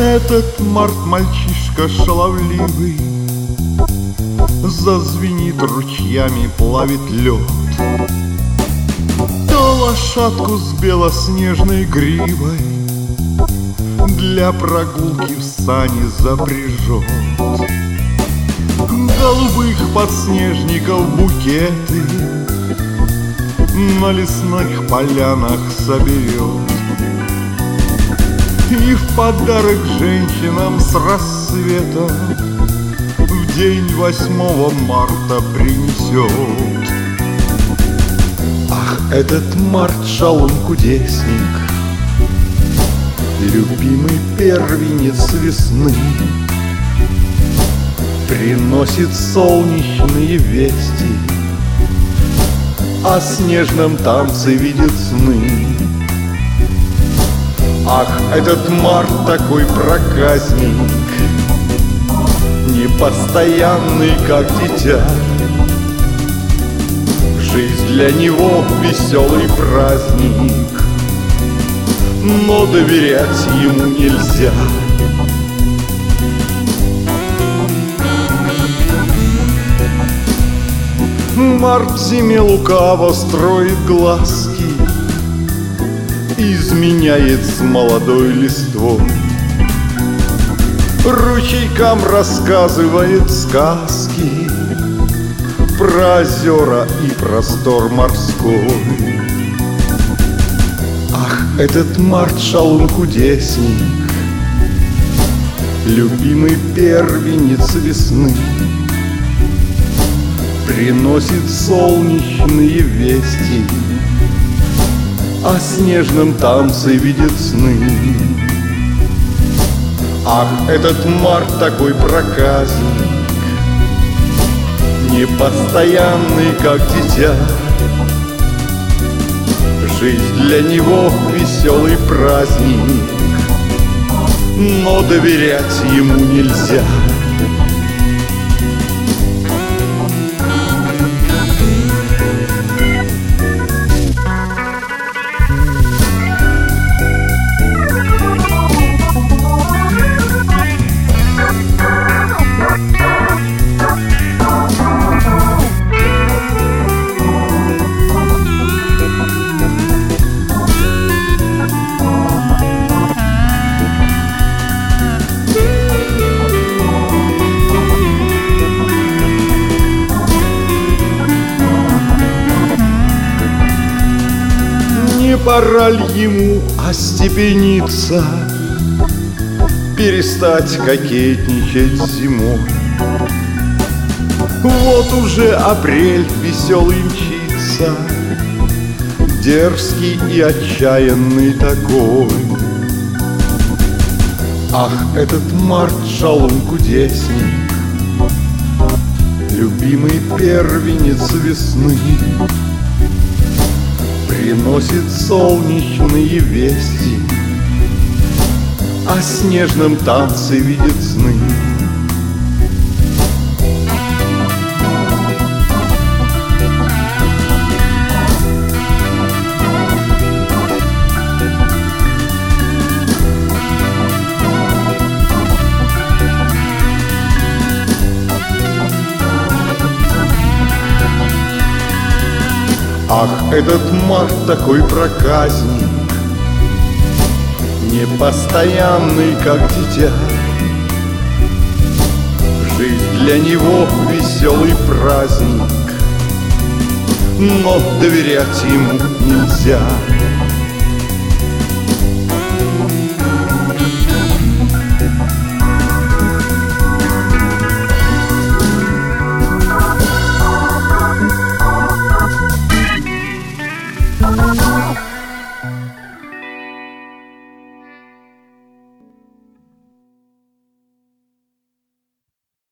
Этот март мальчишка шаловливый зазвенит ручьями, плавит лед. То лошадку с белоснежной гривой для прогулки в сани запряжет. Голубых подснежников букеты на лесных полянах соберет. И в подарок женщинам с рассветом в день 8 марта принесет. Ах, этот март шалун-кудесник, любимый первенец весны, приносит солнечные вести, о снежном танце видит сны. Ах, этот март такой проказник, непостоянный, как дитя. Жизнь для него веселый праздник, но доверять ему нельзя. Март в зиме лукаво строит глазки, изменяет с молодой листвой, ручейкам рассказывает сказки про озера и простор морской. Ах, этот март шалун-кудесник, любимый первенец весны, приносит солнечные вести, о снежном танце видит сны. Ах, этот март такой проказник, непостоянный, как дитя. Жизнь для него веселый праздник, но доверять ему нельзя. Не пора ли ему остепениться, перестать кокетничать зимой? Вот уже апрель веселый мчится, дерзкий и отчаянный такой. Ах, этот март шалун-кудесник, любимый первенец весны, приносит солнечные вести, о снежном танце видит сны. Ах, этот март такой проказник, непостоянный, как дитя. Жизнь для него веселый праздник, но доверять ему нельзя.